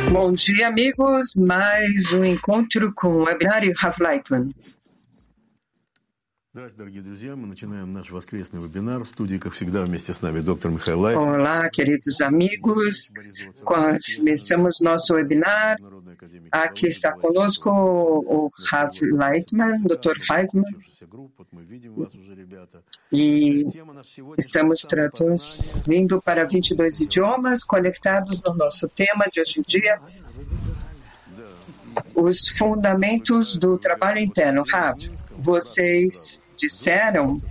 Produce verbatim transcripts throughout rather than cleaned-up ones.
Bom dia, amigos. Mais um encontro com o webinário Rav Lightman. Здравствуйте, дорогие друзья. Мы начинаем наш воскресный вебинар. В студии, как всегда, вместе с нами доктор Михаил Лайтман. Olá, queridos amigos. Começamos nosso webinar. Aqui está conosco o Rav Lightman, doutor Lightman. E estamos traduzindo para vinte e dois idiomas, conectados no nosso tema de hoje em dia, os fundamentos do trabalho interno. Rav, vocês disseram,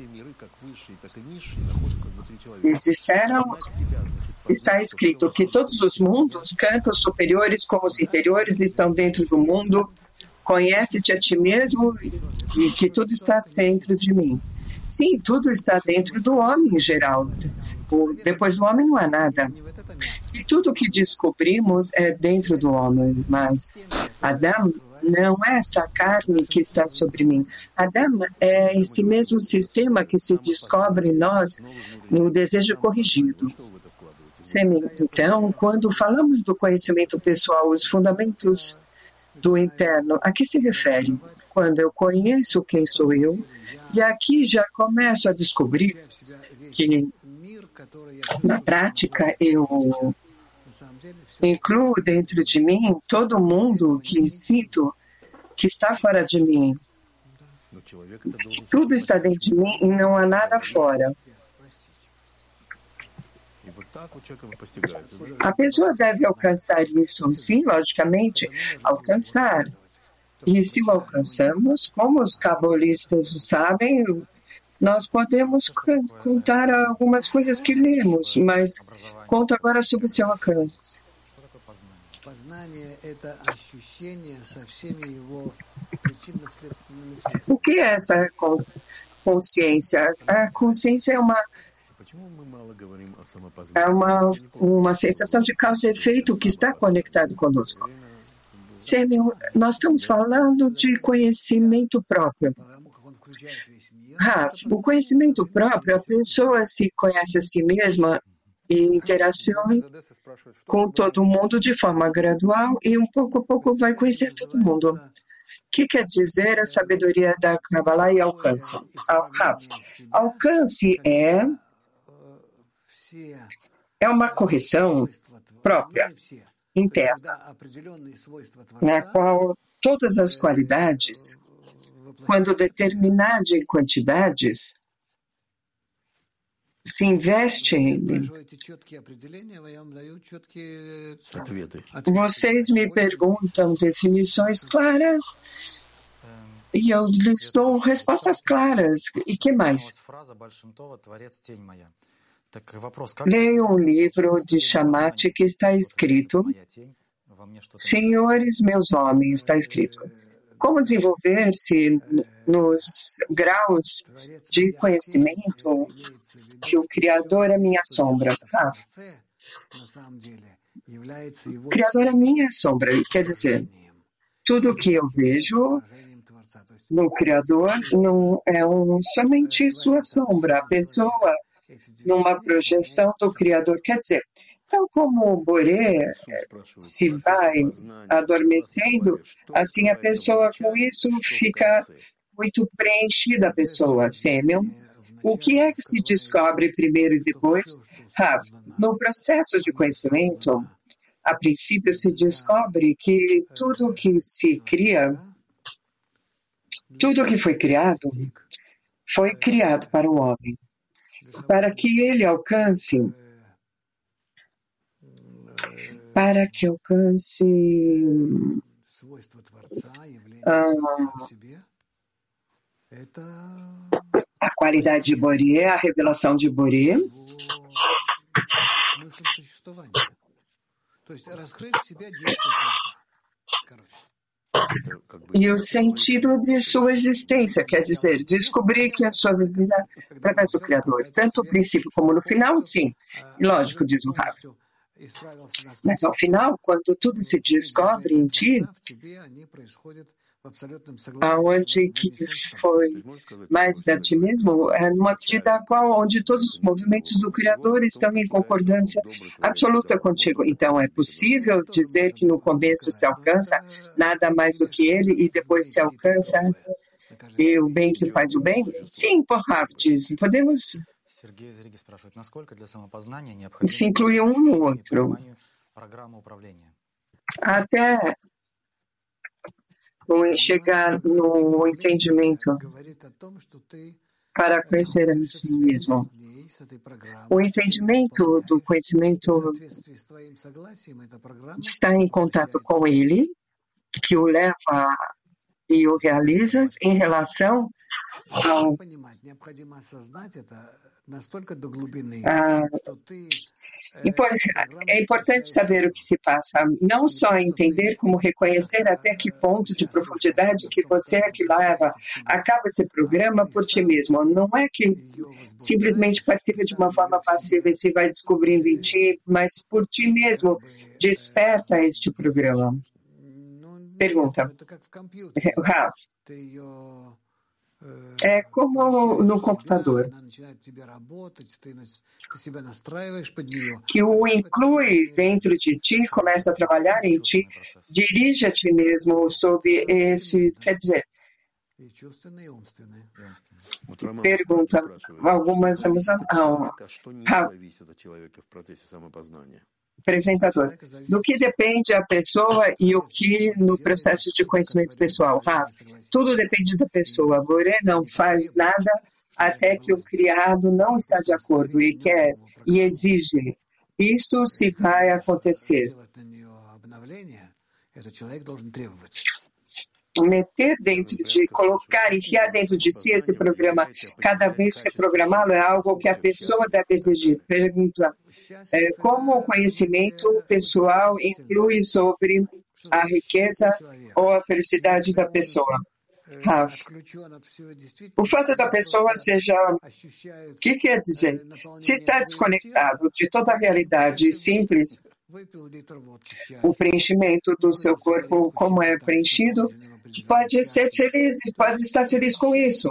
e disseram, está escrito que todos os mundos, campos superiores como os interiores, estão dentro do mundo. Conhece-te a ti mesmo e que tudo está dentro de mim. Sim, tudo está dentro do homem em geral. Depois do homem não há nada. E tudo que descobrimos é dentro do homem. Mas Adam não é esta carne que está sobre mim. Adam é esse mesmo sistema que se descobre em nós no desejo corrigido. Então, quando falamos do conhecimento pessoal, os fundamentos do interno, a que se refere? Quando eu conheço quem sou eu, e aqui já começo a descobrir que, na prática, eu incluo dentro de mim todo mundo que sinto que está fora de mim. Tudo está dentro de mim e não há nada fora. A pessoa deve alcançar isso, sim, logicamente, alcançar. E se o alcançamos, como os cabolistas sabem, nós podemos contar algumas coisas que lemos, mas conto agora sobre o seu alcance. O que é essa consciência? A consciência é uma É uma, uma sensação de causa e efeito que está conectado conosco. Nós estamos falando de conhecimento próprio. Rav, o conhecimento próprio, a pessoa se conhece a si mesma e interaciona com todo mundo de forma gradual e um pouco a pouco vai conhecer todo mundo. O que quer dizer a sabedoria da Kabbalah e alcance? Rav, alcance é É uma correção própria, interna, na qual todas as qualidades, quando determinadas em quantidades, se investe em mim. Vocês me perguntam definições claras e eu lhes dou respostas claras. E que mais? Leio um livro de Shammati que está escrito, Senhores meus homens, está escrito, como desenvolver-se nos graus de conhecimento que o Criador é minha sombra. Ah, o Criador é minha sombra, quer dizer, tudo que eu vejo no Criador não é um, somente sua sombra, a pessoa numa projeção do Criador. Quer dizer, tal como o Boré se vai adormecendo, assim a pessoa com isso fica muito preenchida, a pessoa. Sêmion. O que é que se descobre primeiro e depois? Ah, no processo de conhecimento, a princípio se descobre que tudo que se cria, tudo que foi criado, foi criado para o homem. Para que ele alcance, para que alcance ah, a qualidade de Boré, a revelação de Boré, e o sentido de sua existência, quer dizer, descobrir que a sua vida é através do Criador, tanto no princípio como no final, sim. Lógico, diz o Rav. Mas ao final, quando tudo se descobre em ti, aonde que foi mais a ti mesmo, é numa medida a qual onde todos os movimentos do Criador estão em concordância absoluta contigo. Então, é possível dizer que no começo se alcança nada mais do que ele e depois se alcança e o bem que faz o bem? Sim, por diz. Podemos se incluir um no outro. Até chegar no entendimento para conhecer a si mesmo. O entendimento do conhecimento está em contato com ele, que o leva e o realiza em relação ao Ah, é importante saber o que se passa, não só entender, como reconhecer até que ponto de profundidade que você é que leva a cabo esse programa por ti mesmo. Não é que simplesmente participa de uma forma passiva e se vai descobrindo em ti, mas por ti mesmo desperta este programa. Pergunta. Rav. É como no computador, que o inclui dentro de ti, começa a trabalhar em ti, dirige a ti mesmo sob esse, quer dizer, pergunta algumas emoções. Ah, apresentador, do que depende a pessoa e o que no processo de conhecimento pessoal? Ah, tudo depende da pessoa. Boré não faz nada até que o criado não está de acordo e quer e exige. Isso se vai acontecer. Meter dentro de, colocar, enfiar dentro de si esse programa, cada vez reprogramá-lo é algo que a pessoa deve exigir. Pergunta, é, como o conhecimento pessoal influi sobre a riqueza ou a felicidade da pessoa? Rav. O fato da pessoa seja... O que quer dizer? Se está desconectado de toda a realidade simples, o preenchimento do seu corpo, como é preenchido, pode ser feliz, pode estar feliz com isso.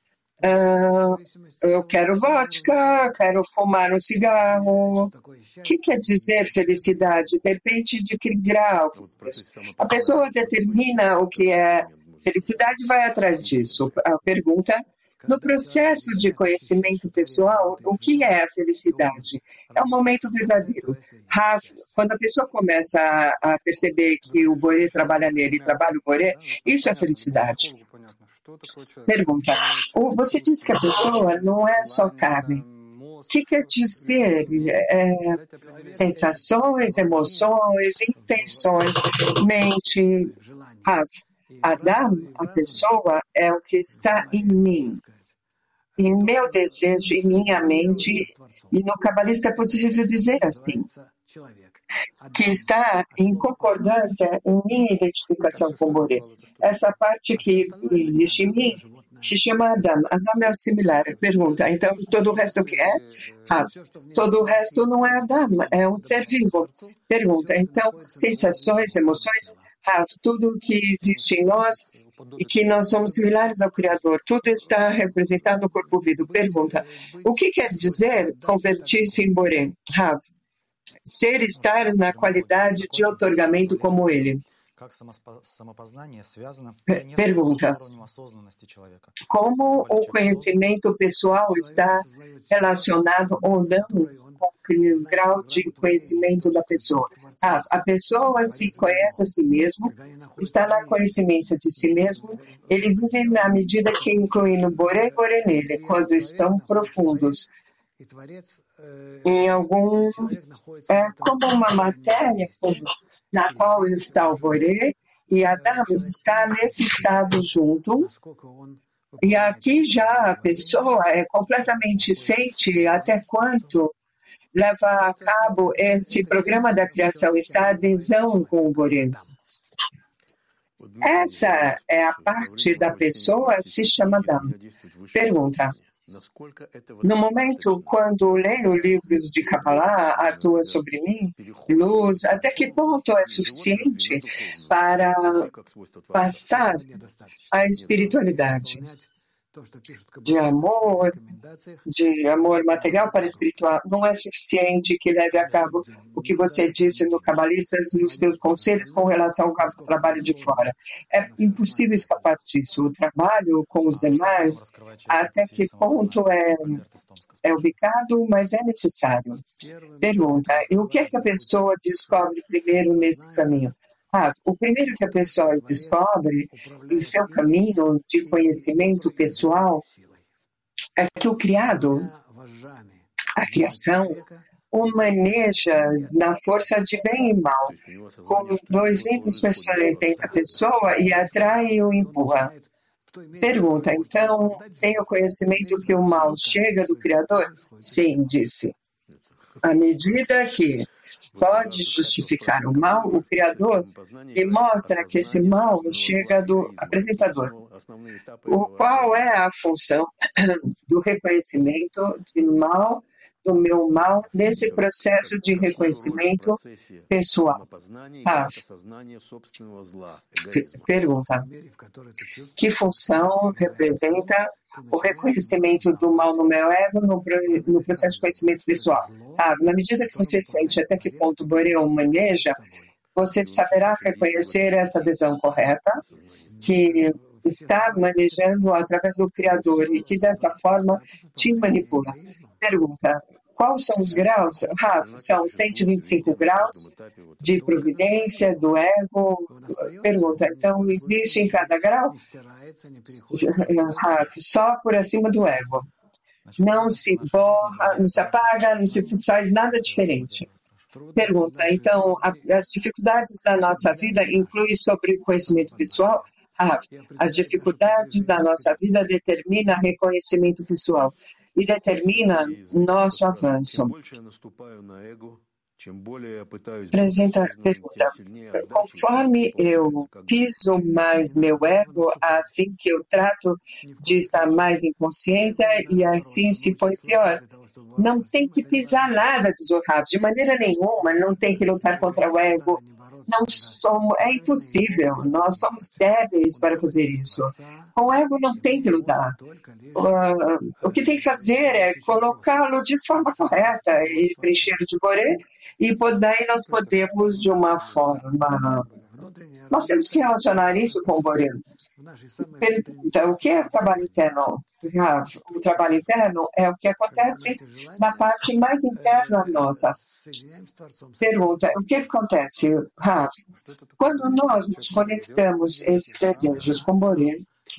Uh, eu quero vodka, quero fumar um cigarro. O que quer dizer felicidade? Depende de que grau. A pessoa determina o que é felicidade e vai atrás disso. A pergunta, no processo de conhecimento pessoal, o que é a felicidade? É um momento verdadeiro. Quando a pessoa começa a perceber que o Boré trabalha nele e trabalha o Boré, isso é felicidade. Pergunta, você disse que a pessoa não é só carne. O que quer dizer? É, sensações, emoções, intenções, mente. Adam, a pessoa, é o que está em mim, em meu desejo, em minha mente, e no cabalista é possível dizer assim, que está em concordância em minha identificação com o Boré. Essa parte que existe em mim se chama Adam. Adam é o similar. Pergunta, então todo o resto o que é? Ah, todo o resto não é Adam, é um ser vivo. Pergunta, então sensações, emoções, ah, tudo que existe em nós e que nós somos similares ao Criador, tudo está representado no corpo vivo. Pergunta, o que quer dizer convertir-se em Boré? Ah, ser estar na qualidade de outorgamento como ele. Pergunta, como o conhecimento pessoal está relacionado ou não com o grau de conhecimento da pessoa? Ah, a pessoa se conhece a si mesmo, está na conhecimento de si mesmo, ele vive na medida que inclui no Boré e Boré nele, quando estão profundos. Em algum, é como uma matéria na qual está o Boré e Adam está nesse estado junto. E aqui já a pessoa é completamente sente até quanto leva a cabo esse programa da criação, está a adesão com o Boré. Essa é a parte da pessoa, se chama Adam. Pergunta, No momento, quando leio livros de Kabbalah, atua sobre mim, luz, até que ponto é suficiente para passar a espiritualidade de amor, de amor material para espiritual? Não é suficiente que leve a cabo o que você disse no Cabalistas, nos seus conselhos com relação ao trabalho de fora. É impossível escapar disso. O trabalho com os demais, até que ponto é, é ubicado, mas é necessário. Pergunta, e o que é que a pessoa descobre primeiro nesse caminho? Ah, o primeiro que a pessoa descobre em seu caminho de conhecimento pessoal é que o criado, a criação, o maneja na força de bem e mal, com dois ventos dentro da pessoa e atrai e o empurra. Pergunta, então, tem o conhecimento que o mal chega do Criador? Sim, disse. À medida que pode justificar o mal, o Criador, e mostra que esse mal chega do apresentador. O qual é a função do reconhecimento de mal, do meu mal, nesse processo de reconhecimento pessoal? Ah, pergunta, que função representa o reconhecimento do mal no meu ego no, no processo de conhecimento pessoal? Ah, na medida que você sente até que ponto o Boré o maneja, você saberá reconhecer essa adesão correta, que está manejando através do Criador e que dessa forma te manipula. Pergunta, quais são os graus? Ah, são cento e vinte e cinco graus de providência do ego. Pergunta, então existe em cada grau? Ah, só por acima do ego. Não se borra, não se apaga, não se faz nada diferente. Pergunta, então, a, as dificuldades da nossa vida incluem sobre o conhecimento pessoal? Ah, as dificuldades da nossa vida determinam reconhecimento pessoal e determina nosso avanço. Apresenta pergunta. Conforme eu piso mais meu ego, assim que eu trato de estar mais em consciência e assim se foi pior. Não tem que pisar nada, diz o Rav, de maneira nenhuma, não tem que lutar contra o ego. Não somos, é impossível, nós somos débeis para fazer isso. Com o ego não tem que lutar. Uh, o que tem que fazer é colocá-lo de forma correta e preencher de Boré, e daí nós podemos, de uma forma... Nós temos que relacionar isso com o Boré. Pergunta, o que é o trabalho interno? O trabalho interno é o que acontece na parte mais interna nossa. Pergunta, o que acontece, Rav? Quando nós nos conectamos esses desejos com Boré,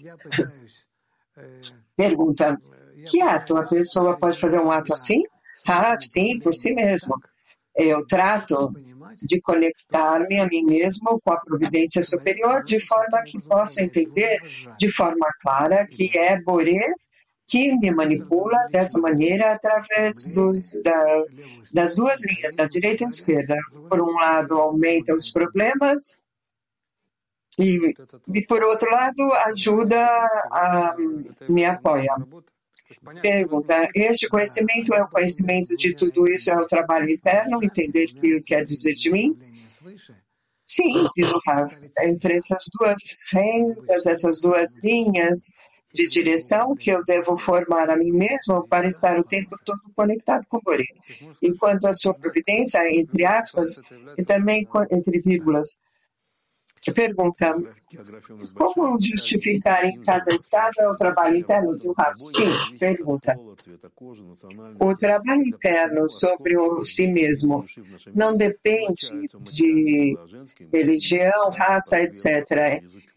pergunta, que ato a pessoa pode fazer um ato assim? Rav, sim, por si mesmo. Eu trato de conectar-me a mim mesmo com a providência superior, de forma que possa entender de forma clara que é Boré que me manipula dessa maneira através dos, da, das duas linhas, da direita e da esquerda. Por um lado, aumenta os problemas e, e por outro lado, ajuda, a, me apoia. Pergunta, este conhecimento é o conhecimento de tudo isso, é o trabalho interno, entender o que quer dizer de mim? Sim, diz o Rav, entre essas duas rendas, essas duas linhas de direção que eu devo formar a mim mesmo para estar o tempo todo conectado com o Boré. Enquanto a sua providência, entre aspas, e também entre vírgulas. Pergunta, como justificar em cada estado o trabalho interno do Rav? Sim, pergunta. O trabalho interno sobre o si mesmo não depende de religião, raça, etcétera.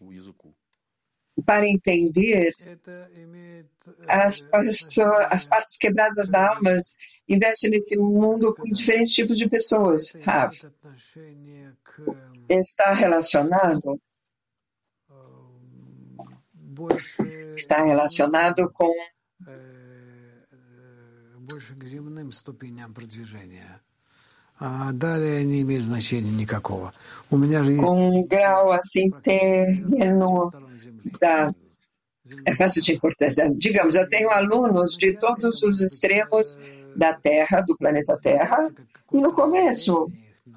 Para entender as, as, as partes quebradas da alma, investe nesse mundo com diferentes tipos de pessoas. Rav, está relacionado está relacionado com com um grau assim terreno da é faixa de importância. Digamos, eu tenho alunos de todos os extremos da Terra, do planeta Terra, e no começo,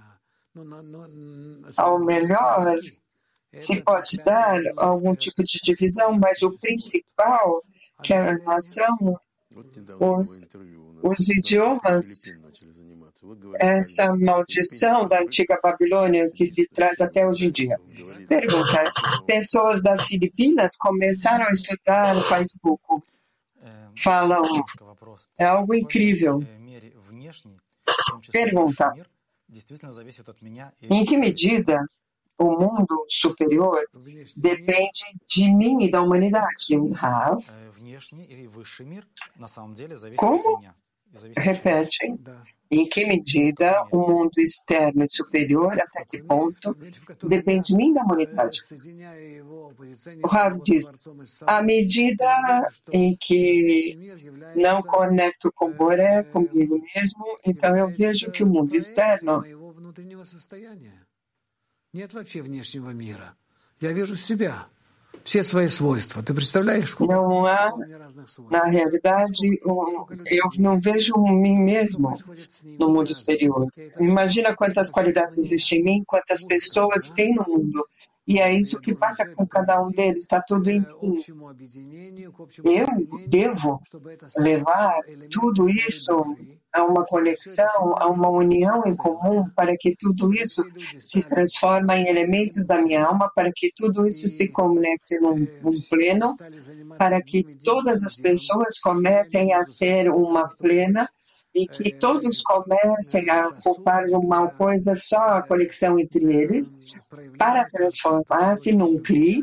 ao melhor, se pode dar algum tipo de divisão, mas o principal, que é a relação, os, os idiomas, essa maldição da antiga Babilônia que se traz até hoje em dia. Pergunta, pessoas das Filipinas começaram a estudar faz pouco. Falam, é algo incrível. Pergunta, em que medida o mundo superior depende de mim e da humanidade? Rav? Como? Repete. Em que medida o mundo externo e superior, até que ponto, depende de mim e da humanidade? O Rav diz, à medida em que não conecto com Boré, comigo mesmo, então eu vejo que o mundo externo não há, na realidade, um, eu não vejo mim mesmo no mundo exterior. Imagina quantas qualidades existem em mim, quantas pessoas tem no mundo. E é isso que passa com cada um deles, está tudo em mim. Eu devo levar tudo isso a uma conexão, a uma união em comum, para que tudo isso se transforme em elementos da minha alma, para que tudo isso se conecte num, num pleno, para que todas as pessoas comecem a ser uma plena e que todos comecem a ocupar uma coisa só, a conexão entre eles, para transformar-se num cli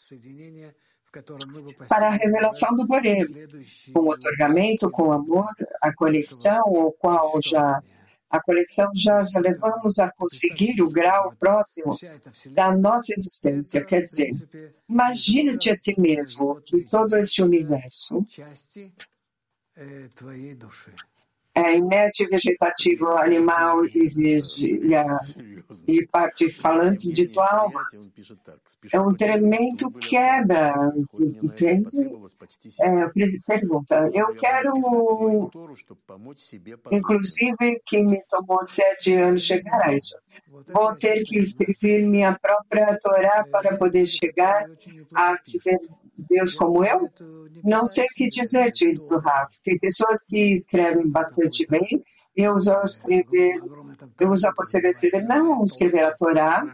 para a revelação do Boré, com o otorgamento, com o amor, a conexão, o qual já a conexão já, já levamos a conseguir o grau próximo da nossa existência. Quer dizer, imagina-te a ti mesmo que todo este universo é inerte, vegetativo, animal e, e, a, e parte falantes de tua alma. É um tremendo quebra, entende? É, pergunta, eu quero, inclusive, que me tomou sete anos chegar a isso. Vou ter que escrever minha própria Torá para poder chegar a ver Deus como eu? Não sei o que dizer, diz o Rav. Tem pessoas que escrevem bastante bem. Eu uso escrever, eu uso aconselho a escrever, não escrever a Torá,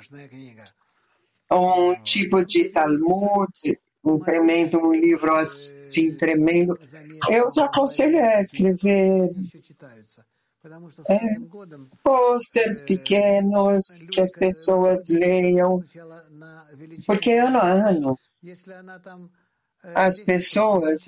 um tipo de Talmud, um tremendo, um livro assim tremendo. Eu uso aconselho a escrever é, posters pequenos que as pessoas leiam, porque ano a ano as pessoas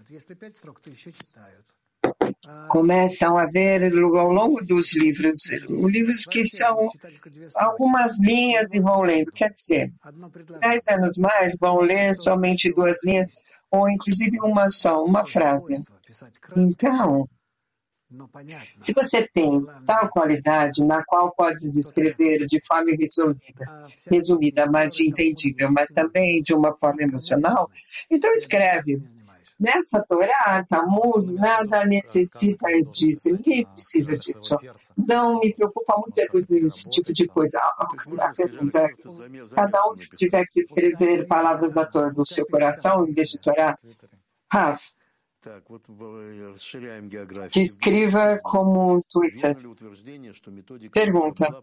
começam a ver ao longo dos livros, livros que são algumas linhas e vão lendo. Quer dizer, dez anos mais vão ler somente duas linhas, ou inclusive uma só, uma frase. Então, se você tem tal qualidade na qual podes escrever de forma resumida, resumida, mas de entendível, mas também de uma forma emocional, então escreve. Nessa Torá, Talmud, nada necessita disso, ninguém precisa disso. Não me preocupa muito com esse tipo de coisa. A pergunta é, cada um tiver que escrever palavras da Torá no seu coração, em vez de Torá, Rav, que escreva como um Twitter. Pergunta,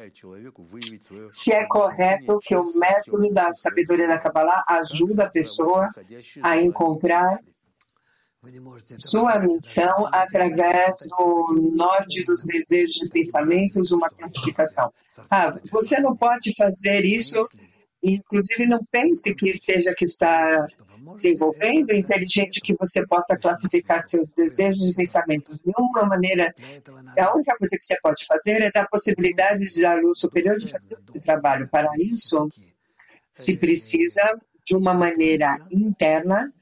se é correto que o método da sabedoria da Kabbalah ajuda a pessoa a encontrar sua missão através do norte dos desejos e pensamentos, uma classificação. Ah, você não pode fazer isso, inclusive não pense que esteja que está desenvolvendo, inteligente que você possa classificar seus desejos e pensamentos. De uma maneira, a única coisa que você pode fazer é dar a possibilidade de dar luz superior de fazer o trabalho. Para isso, se precisa de uma maneira interna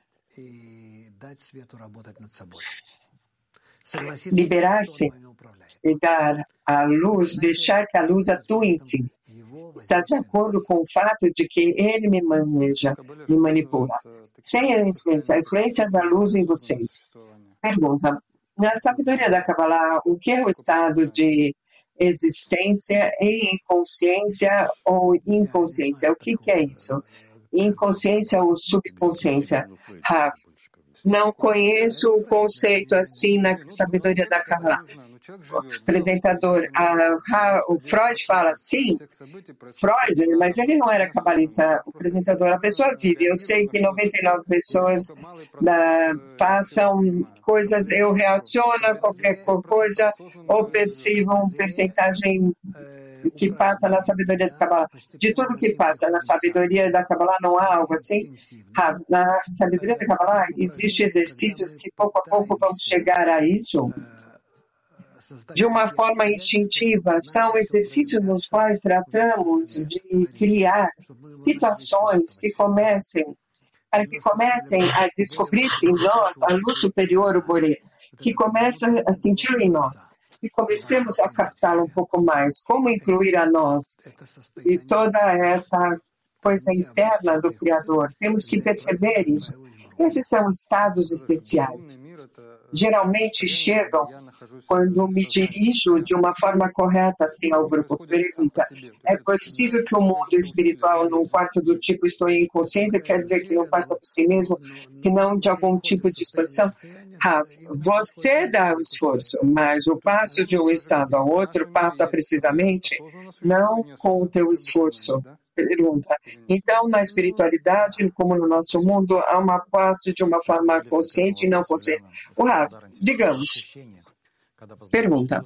liberar-se e dar a luz, deixar que a luz atue em si. está de acordo com o fato de que ele me maneja, me manipula. Sem a influência, a influência da luz em vocês. Pergunta. Na sabedoria da Kabbalah, o que é o estado de existência em consciência ou inconsciência? O que, que é isso? Inconsciência ou subconsciência? Rav, não conheço o conceito assim na sabedoria da Kabbalah. Apresentador, a, a, o Freud fala, sim, Freud, mas ele não era cabalista, o apresentador, a pessoa vive. Eu sei que noventa e nove pessoas da, passam coisas, eu reaciono a qualquer coisa ou percebo uma percentagem que passa na sabedoria da Kabbalah. De tudo que passa na sabedoria da Kabbalah não há algo assim? Na sabedoria da Kabbalah existem exercícios que pouco a pouco vamos chegar a isso de uma forma instintiva. São exercícios nos quais tratamos de criar situações que comecem, para que comecem a descobrir-se em nós a luz superior, o Boré, que comecem a sentir em nós. E comecemos a captá-lo um pouco mais, como incluir a nós e toda essa coisa interna do Criador. Temos que perceber isso. Esses são estados especiais. Geralmente chegam quando me dirijo de uma forma correta assim ao grupo. Pergunta, é possível que o mundo espiritual num quarto do tipo estou em consciência, quer dizer que não passa por si mesmo, senão de algum tipo de expansão? Ah, você dá o esforço, mas o passo de um estado ao outro passa precisamente não com o teu esforço. Pergunta. Então, na espiritualidade, como no nosso mundo, há uma passo de uma forma consciente e não consciente. Uau, digamos. Pergunta.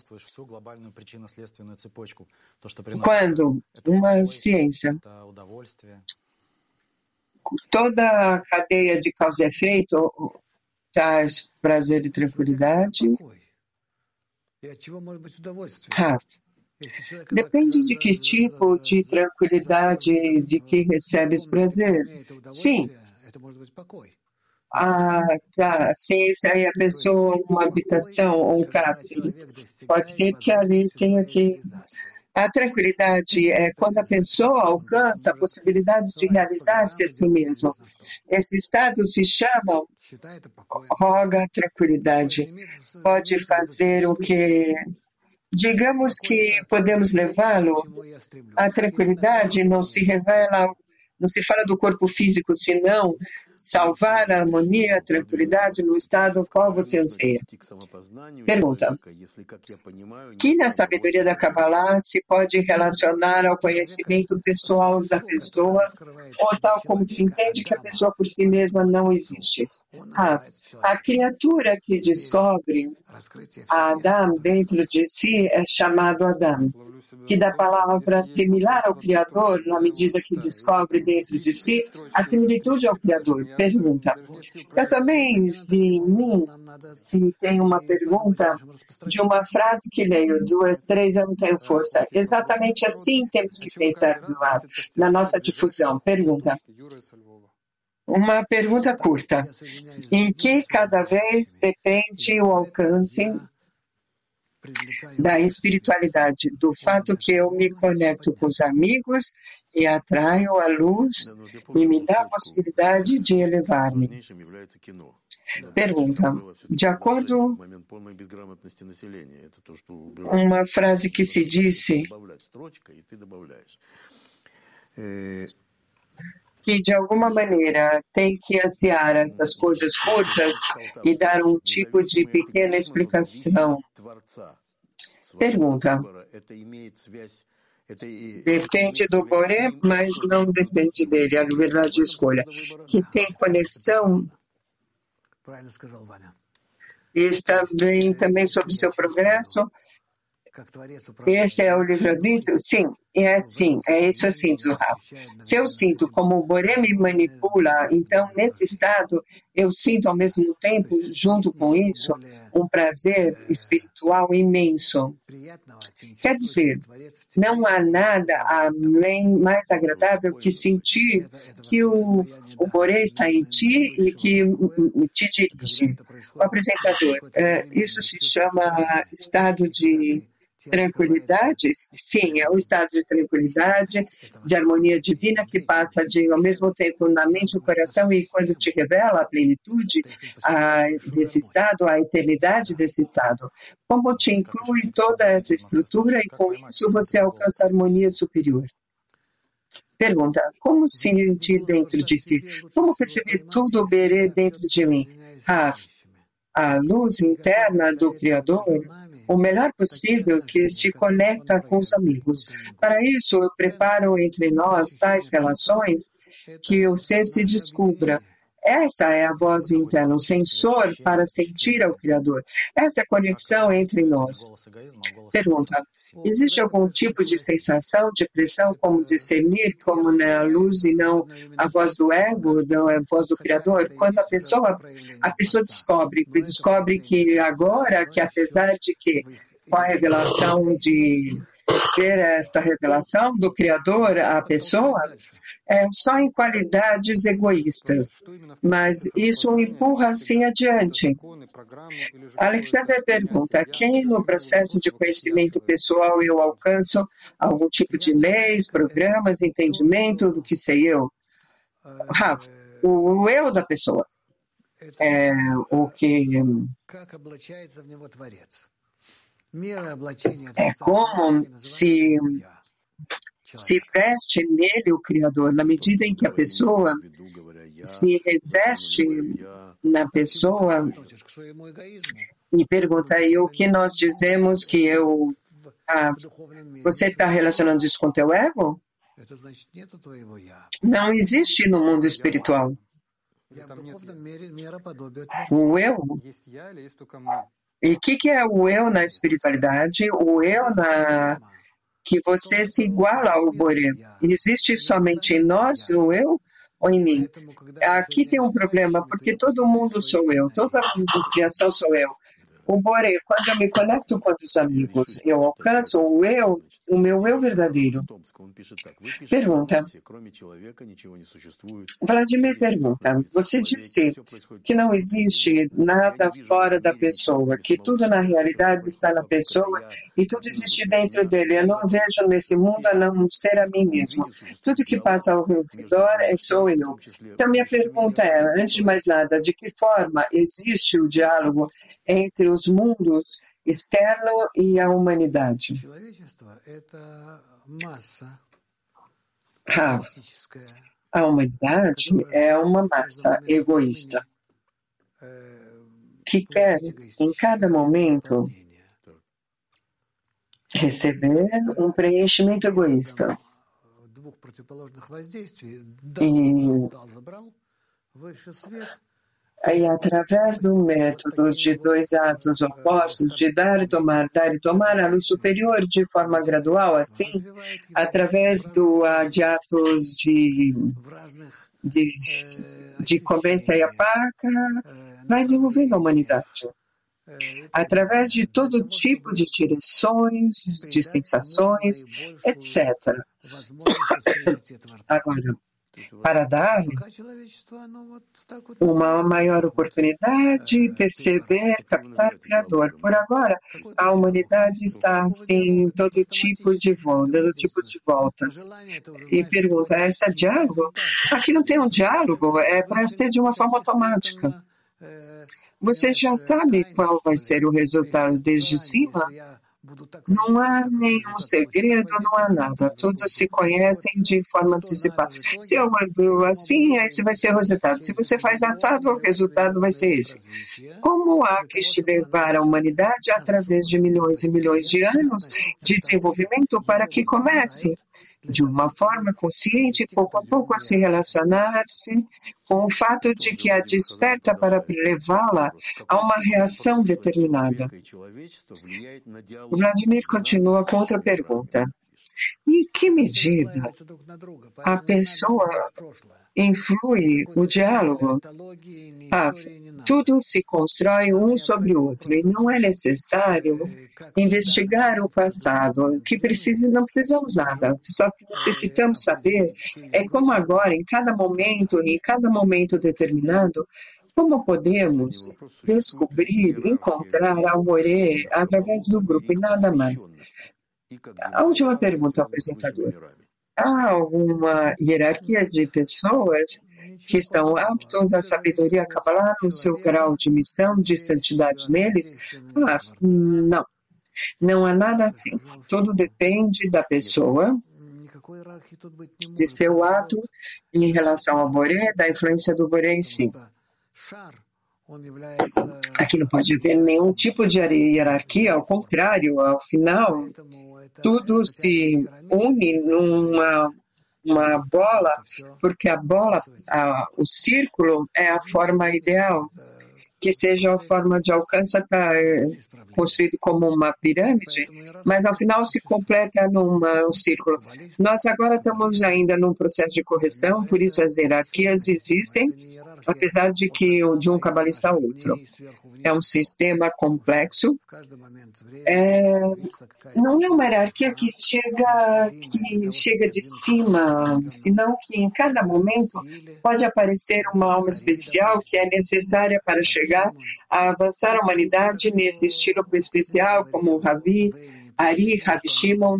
Quando uma ciência, toda a cadeia de causa e efeito traz prazer e tranquilidade. Ah. Depende de que tipo de tranquilidade de que recebes prazer. Sim. Ah, tá. Sim, se aí a pessoa, uma habitação ou um cárcere, pode ser que ali tenha que... A tranquilidade é quando a pessoa alcança a possibilidade de realizar-se a si mesma. Esse estado se chama roga tranquilidade. Pode fazer o que... Digamos que podemos levá-lo, a tranquilidade não se revela, não se fala do corpo físico, senão salvar a harmonia, a tranquilidade no estado ao qual você anseia. Pergunta. Que na sabedoria da Kabbalah se pode relacionar ao conhecimento pessoal da pessoa, ou tal como se entende que a pessoa por si mesma não existe? Ah, a criatura que descobre a Adam dentro de si é chamado Adam, que da palavra similar ao Criador, na medida que descobre dentro de si a similitude ao Criador. Pergunta. Eu também vi em mim, se tem uma pergunta, de uma frase que leio, duas, três, eu não tenho força. Exatamente assim temos que pensar na nossa difusão. Pergunta. Uma pergunta curta. Em que cada vez depende o alcance da espiritualidade, do fato que eu me conecto com os amigos e atraio a luz e me dá a possibilidade de elevar-me. Pergunta. De acordo com uma frase que se disse que de alguma maneira tem que ansiar essas coisas curtas e dar um tipo de pequena explicação. Pergunta. Depende do Boré, mas não depende dele, a liberdade de escolha. Que tem conexão e está bem também sobre o seu progresso. Esse é o livre-arbítrio? Sim, é assim, é isso assim, Zohar. Se eu sinto como o Boré me manipula, então nesse estado eu sinto ao mesmo tempo, junto com isso, um prazer espiritual imenso. Quer dizer, não há nada além mais agradável que sentir que o, o Boré está em ti e que te dirige. O apresentador, é, isso se chama estado de Tranquilidade, sim, é o estado de tranquilidade, de harmonia divina que passa de, ao mesmo tempo na mente e no coração e quando te revela a plenitude a, desse estado, a eternidade desse estado. Como te inclui toda essa estrutura e com isso você alcança a harmonia superior? Pergunta, como sentir dentro de ti? Como perceber tudo o berê dentro de mim? Ah, a luz interna do Criador, o melhor possível que te conecta com os amigos. Para isso, eu preparo entre nós tais relações que você se descubra. Essa é a voz interna, o sensor para sentir ao Criador. Essa é a conexão entre nós. Pergunta, existe algum tipo de sensação, de pressão, como discernir, como na luz e não a voz do ego, não a voz do Criador? Quando a pessoa, a pessoa descobre, descobre que agora, que apesar de que com a revelação de ter esta revelação do Criador à pessoa, é só em qualidades egoístas, mas isso o empurra assim adiante. Alexander pergunta, quem no processo de conhecimento pessoal eu alcanço algum tipo de leis, programas, entendimento do que sei eu? Rafa, o eu da pessoa é o que é como se se veste nele o Criador, na medida em que a pessoa se reveste na pessoa e pergunta aí o que nós dizemos que eu... Ah, você está relacionando isso com o teu ego? Não existe no mundo espiritual. O eu... E o que, que é o eu na espiritualidade? O eu na... que você se iguala ao Boré. Existe somente em nós o eu ou em mim? Aqui tem um problema, porque todo mundo sou eu, toda a criação sou eu. O Boré, quando eu me conecto com os amigos, eu alcanço o eu, o meu eu verdadeiro. Pergunta. Vladimir pergunta, você disse que não existe nada fora da pessoa, que tudo na realidade está na pessoa e tudo existe dentro dele. Eu não vejo nesse mundo a não ser a mim mesmo. Tudo que passa ao meu redor é sou eu. Então minha pergunta é, antes de mais nada, de que forma existe o diálogo entre os mundos externo e a humanidade? Ah, a humanidade é uma massa egoísta que quer, em cada momento, receber um preenchimento egoísta. E aí, através do método de dois atos opostos, de dar e tomar, dar e tomar, a luz superior de forma gradual, assim, através do, de atos de, de, de cobiça e apaca, vai desenvolvendo a humanidade. Através de todo tipo de direções, de sensações, etcétera. Agora, para dar uma maior oportunidade, perceber, captar o Criador. Por agora, a humanidade está assim, em todo tipo de volta, dando tipos de voltas. E pergunta, esse é diálogo? Aqui não tem um diálogo, é para ser de uma forma automática. Você já sabe qual vai ser o resultado desde cima? Não há nenhum segredo, não há nada. Todos se conhecem de forma antecipada. Se eu ando assim, esse vai ser o resultado. Se você faz assado, o resultado vai ser esse. Como há que te levar a humanidade através de milhões e milhões de anos de desenvolvimento para que comece? De uma forma consciente, pouco a pouco, a se relacionar-se com o fato de que a desperta para levá-la a uma reação determinada. O Vladimir continua com outra pergunta. Em que medida a pessoa influi o diálogo? Ah, tudo se constrói um sobre o outro e não é necessário investigar o passado. O que precisa, não precisamos nada. Só que necessitamos saber é como agora, em cada momento, em cada momento determinado, Como podemos descobrir, encontrar Alboré através do grupo e nada mais? A última pergunta ao apresentador. Há alguma hierarquia de pessoas que estão aptos à sabedoria Kabbalah no seu grau de missão, de santidade neles? Ah, não, não há nada assim. Tudo depende da pessoa, de seu ato em relação ao Boré, da influência do Boré em si. Aqui não pode haver nenhum tipo de hierarquia, ao contrário, ao final, tudo se une numa uma bola, porque a bola, a, o círculo é a forma ideal, que seja a forma de alcance, está é, construído como uma pirâmide, mas ao final se completa num círculo. Nós agora estamos ainda num processo de correção, por isso as hierarquias existem, apesar de que de um cabalista a outro. É um sistema complexo. É, não é uma hierarquia que chega, que chega de cima, senão que em cada momento pode aparecer uma alma especial que é necessária para chegar a avançar a humanidade nesse estilo especial, como o Ravi, Ari, Rabi Shimon.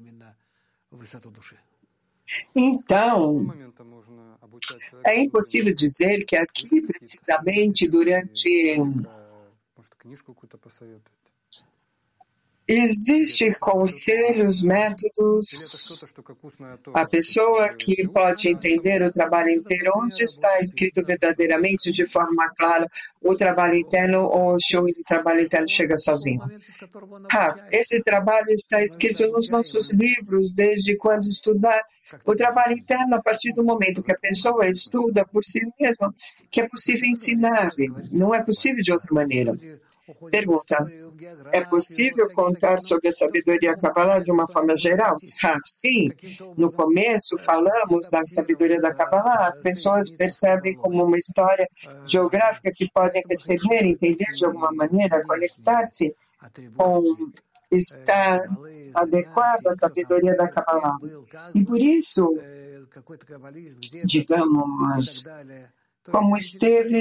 Então, é impossível dizer que aqui, precisamente, durante... Existem conselhos, métodos, a pessoa que pode entender o trabalho inteiro, onde está escrito verdadeiramente de forma clara o trabalho interno ou o show de trabalho interno chega sozinho. Ah, esse trabalho está escrito nos nossos livros desde quando estudar o trabalho interno a partir do momento que a pessoa estuda por si mesma, que é possível ensinar, não é possível de outra maneira. Pergunta, é possível contar sobre a sabedoria Kabbalah de uma forma geral? Ah, sim, no começo falamos da sabedoria da Kabbalah, as pessoas percebem como uma história geográfica que podem perceber, entender de alguma maneira, conectar-se com estar adequado à sabedoria da Kabbalah. E por isso, digamos, como esteve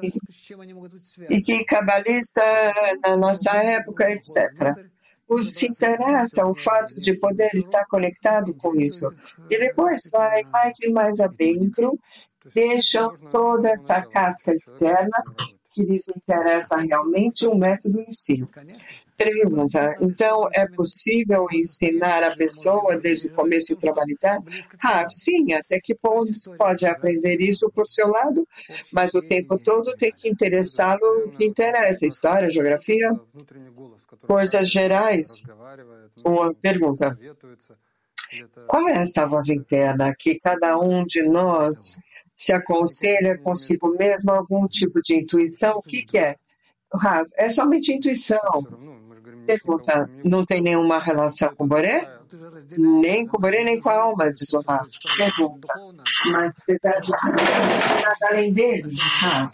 e que cabalista na nossa época, etcétera. Os se interessa o fato de poder estar conectado com isso. E depois vai mais e mais adentro, deixam toda essa casca externa que lhes interessa realmente o método em si. Pergunta, então é possível ensinar a pessoa desde o começo do trabalho interno? Ah, sim, até que ponto pode aprender isso por seu lado, mas o tempo todo tem que interessá-lo o que interessa, história, geografia, coisas gerais. Uma pergunta, qual é essa voz interna que cada um de nós se aconselha consigo mesmo, algum tipo de intuição? O que, que é? Ah, é somente intuição. Pergunta, não tem nenhuma relação com o Boré? Nem com o Boré, nem com a alma, diz o Rav. Pergunta, mas apesar de nada além dele, ah,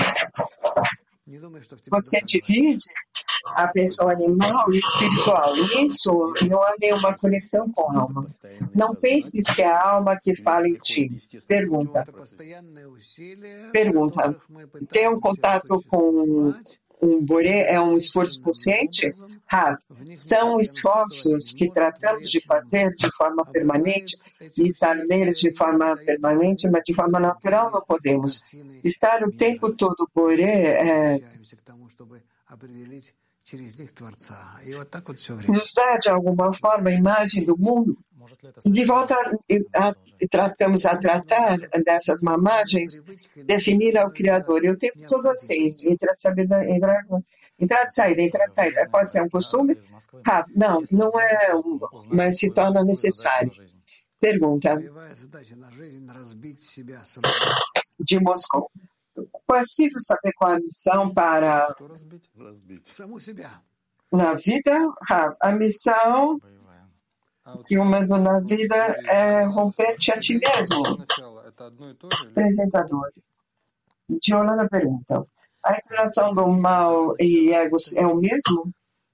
você divide a pessoa animal e espiritual. Isso não há nenhuma conexão com a alma. Não penses que é a alma que fala em ti. Pergunta. Pergunta, tem um contato com um Boré é um esforço consciente? Ah, são esforços que tratamos de fazer de forma permanente e estar neles de forma permanente, mas de forma natural não podemos. Estar o tempo todo Boré é, nos dá de alguma forma a imagem do mundo. De volta, a, a, tratamos a tratar dessas mamagens, definir ao Criador. E o tempo todo assim, entre a sabedoria, entre a, entrada e saída, entrada e saída. Pode ser um costume? Ah, não, não é, um, mas se torna necessário. Pergunta de Moscou. Possível saber qual a missão para na vida? Ah, a missão que eu mando na vida é romper-te a ti mesmo. Apresentador. De Holanda pergunta, a inclinação do mal e ego é o mesmo?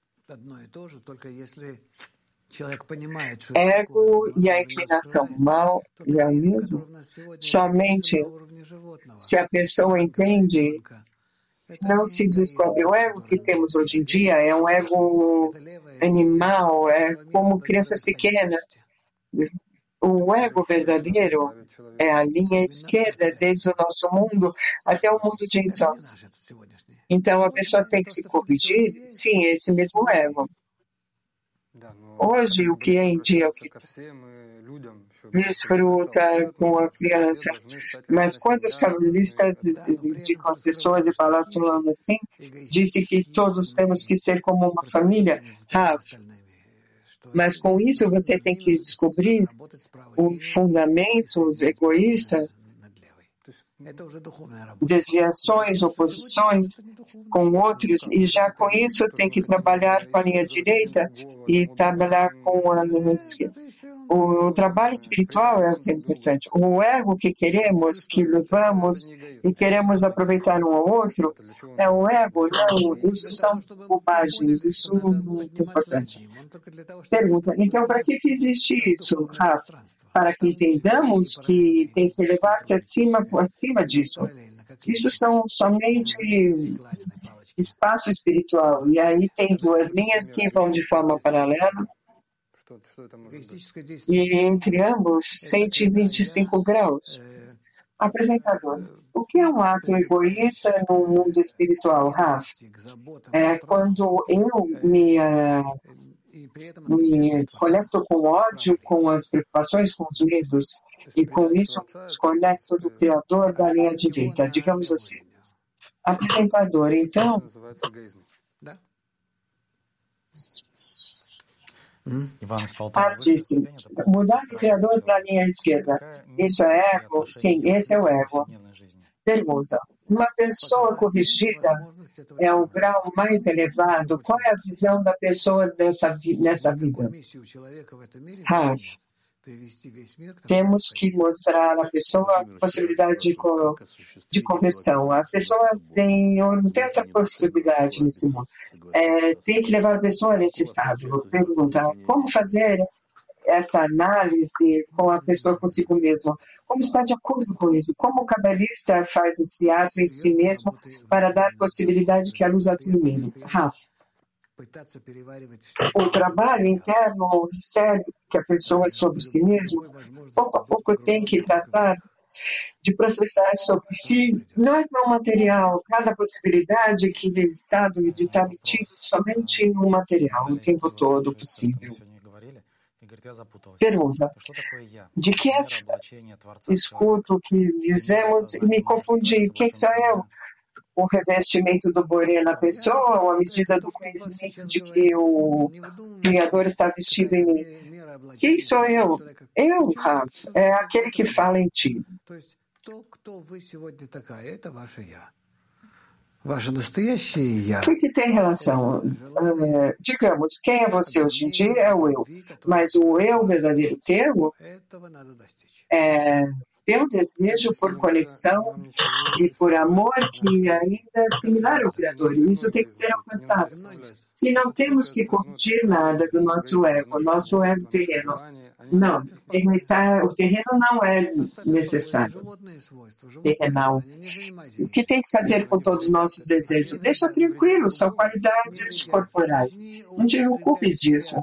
Ego e a inclinação do mal é o mesmo? Somente se a pessoa entende não se descobre. O ego que temos hoje em dia é um ego animal, é como crianças pequenas. O ego verdadeiro é a linha esquerda, desde o nosso mundo até o mundo de Ensof. Então, a pessoa tem que se corrigir, sim, é esse mesmo ego. Hoje, o que é em dia, o que desfruta com a criança. Mas quando os cabalistas indicam as pessoas e palestram assim, disse que todos temos que ser como uma família. Rav. Mas com isso você tem que descobrir o fundamento egoísta, desviações, oposições com outros, e já com isso tem que trabalhar com a linha direita e trabalhar com a linha esquerda. O trabalho espiritual é o que é importante. O ego que queremos, que levamos e queremos aproveitar um ao outro, é o ego, não, isso são bobagens, isso não tem importância. Pergunta, então para que, que existe isso, Rafa? Para que entendamos que tem que elevar-se acima, acima disso. Isso são somente espaço espiritual. E aí tem duas linhas que vão de forma paralela. E entre ambos, cento e vinte e cinco graus. Apresentador, o que é um ato egoísta no mundo espiritual, Rafa? É quando eu me... Uh, me conecto com o ódio, com as preocupações, com os medos, e com isso me desconecto do Criador da linha direita, digamos assim. Apresentador, então, parte sim, mudar o Criador para a linha esquerda, isso é ego? Sim, esse é o ego. Pergunta, uma pessoa corrigida é o grau mais elevado? Qual é a visão da pessoa dessa, nessa vida? Rav, temos que mostrar à pessoa a possibilidade de, de conversão. A pessoa tem, não tem outra possibilidade nesse mundo. É, tem que levar a pessoa nesse estado. Pergunta, como fazer essa análise com a pessoa consigo mesmo? Como está de acordo com isso? Como o cabalista faz esse ato em si mesmo para dar possibilidade que a luz atue nele? Rafa, o trabalho interno serve que a pessoa sobre si mesma, pouco a pouco tem que tratar de processar sobre si, não é tão material, cada possibilidade que ele está de estar metido somente no material, o tempo todo possível. Pergunta, de que escuto o que dizemos e me confundi, quem sou eu? O revestimento do Boré na pessoa, ou a medida do conhecimento de que o Criador está vestido em mim? Quem sou eu? Eu, Rav, é aquele que fala em ti. O que, que tem relação? Uh, digamos, quem é você hoje em dia é o eu, mas o eu verdadeiro termo é ter um desejo por conexão e por amor que ainda é similar ao Criador, e isso tem que ser alcançado. Se não temos que corrigir nada do nosso ego, nosso ego terreno, não, o terreno não é necessário, terrenal. O que tem que fazer com todos os nossos desejos? Deixa tranquilo, são qualidades corporais. Não te preocupes disso.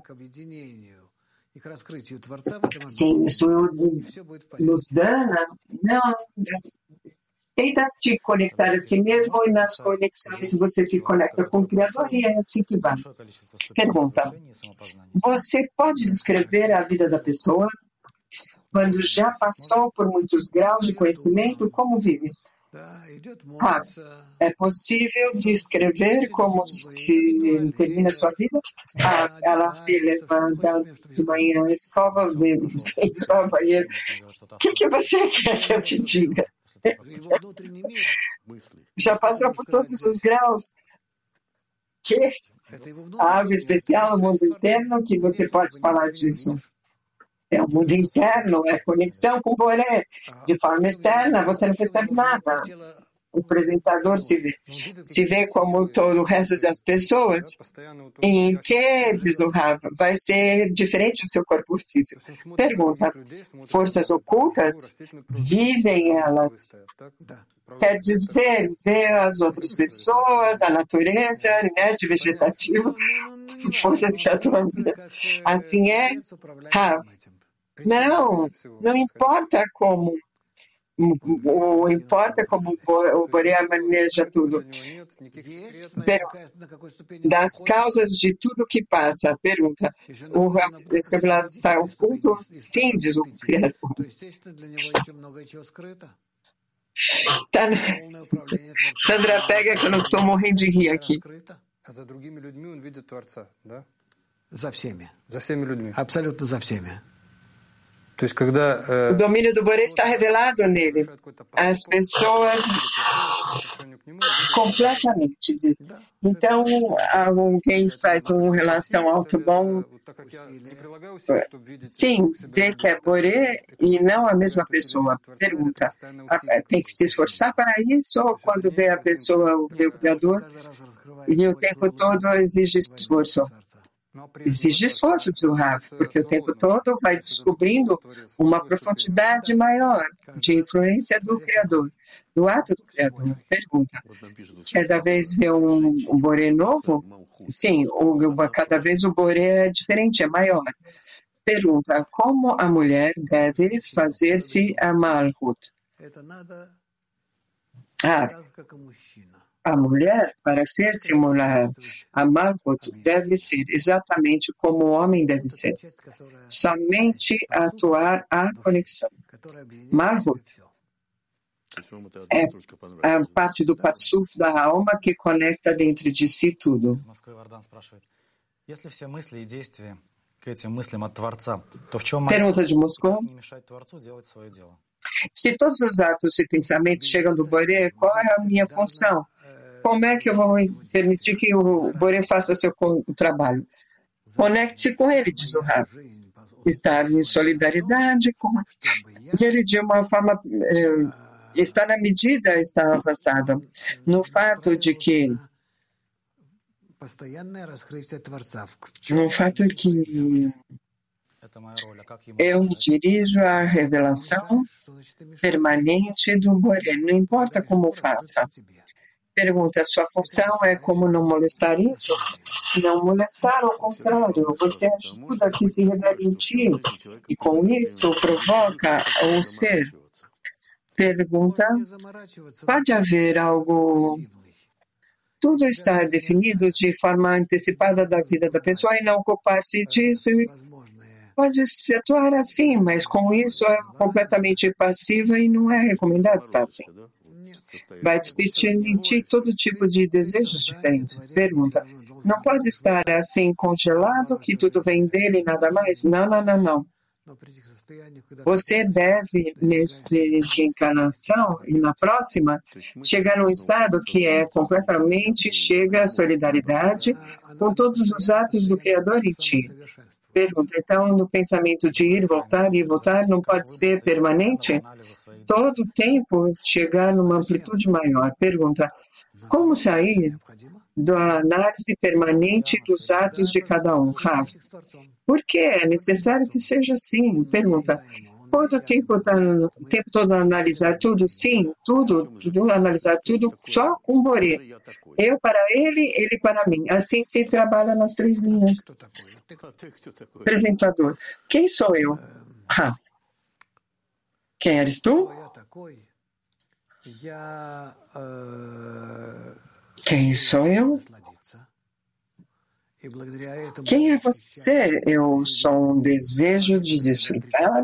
Sim, isso nos dana. Não, tenta te conectar a si mesmo e nas conexões você se conecta com o Criador e é assim que vai. Pergunta, você pode descrever a vida da pessoa quando já passou por muitos graus de conhecimento, como vive? Ah, é possível descrever como se termina a sua vida? Ah, ela se levanta de manhã, escova o dedo, escova o banheiro. O que, que você quer que eu te diga? Já passou por todos os graus? Que? Algo especial no mundo interno que você pode falar disso? É o mundo interno, é conexão com o Boré. De forma externa, você não percebe nada. O apresentador se vê, se vê como todo o resto das pessoas. Em que, diz o Rav, vai ser diferente do seu corpo físico? Pergunta, forças ocultas, vivem elas quer dizer ver as outras pessoas, a natureza, né, de vegetativo, forças que atuam mesmo. Assim é, Rav. Não, não importa como. O importa como o Boreá maneja tudo. Das causas de tudo que passa, pergunta, o revelado está oculto? Sim, diz o Criador. Tá, Sandra pega que eu não estou morrendo de rir aqui. За всеми. За всеми людьми. Абсолютно за всеми. O domínio do Boré está revelado nele. As pessoas completamente. Então, alguém faz uma relação auto-bom. Sim, vê que é Boré e não a mesma pessoa. Pergunta, tem que se esforçar para isso ou quando vê a pessoa, vê o Criador, e o tempo todo exige esforço? Exige esforço, diz o Rav, porque o tempo todo vai descobrindo uma profundidade maior de influência do Criador, do ato do Criador. Pergunta, cada vez vê um, um Boré novo? Sim, o, cada vez o Boré é diferente, é maior. Pergunta, como a mulher deve fazer-se a Malhut? Ah, a mulher, para ser simular a Malhut, deve ser exatamente como o homem deve ser. Somente atuar a conexão. Malhut é a parte do patsuf da alma que conecta dentro de si tudo. Pergunta de Moscou. Se todos os atos e pensamentos chegam do Boré, qual é a minha função? Como é que eu vou permitir que o Boré faça seu trabalho? Conecte-se com ele, diz o Rav. Estar em solidariedade com ele de uma forma... Eh, está na medida, está avançado. No fato de que... No fato que... Eu me dirijo à revelação permanente do Boré, não importa como faça. Pergunta, sua função é como não molestar isso? Não molestar, ao contrário, você ajuda que se revele em ti, e com isso provoca o ser. Pergunta, pode haver algo... Tudo estar definido de forma antecipada da vida da pessoa e não ocupar-se disso. Pode se atuar assim, mas com isso é completamente passiva e não é recomendado estar assim. Vai despedir em ti todo tipo de desejos diferentes. Pergunta, não pode estar assim congelado que tudo vem dele e nada mais? Não, não, não, não. Você deve, nesta reencarnação e na próxima, chegar num estado que é completamente chega à solidariedade com todos os atos do Criador em ti. Pergunta, então, no pensamento de ir, voltar e voltar, não pode ser permanente? Todo o tempo chegar numa amplitude maior. Pergunta, como sair da análise permanente dos atos de cada um? Rav, por que é necessário que seja assim? Pergunta, todo o tempo, tá, o tempo todo analisar tudo? Sim, tudo, tudo, analisar tudo só com Boré. Eu para ele, ele para mim. Assim se trabalha nas três linhas. Apresentador, quem sou eu? Ah. Quem eres tu? Quem sou eu? Quem é você? Eu sou um desejo de desfrutar.